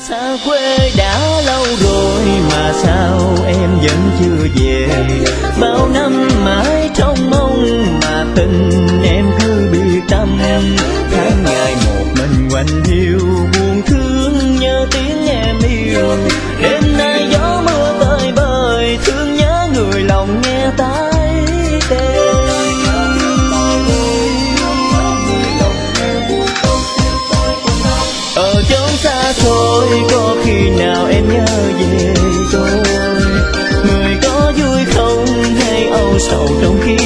Xa quê đã lâu rồi mà sao em vẫn chưa về. Bao năm mãi trông mong mà tình em cứ biệt tâm. Tháng ngày một mình quạnh hiu, buồn thương nhớ tiếng em yêu. Đêm nay gió mưa tơi bời, thương nhớ người lòng nghe tái tê. Ở chốn xa xôi có khi nào em nhớ về tôi, người có vui không hay âu sầu trong khi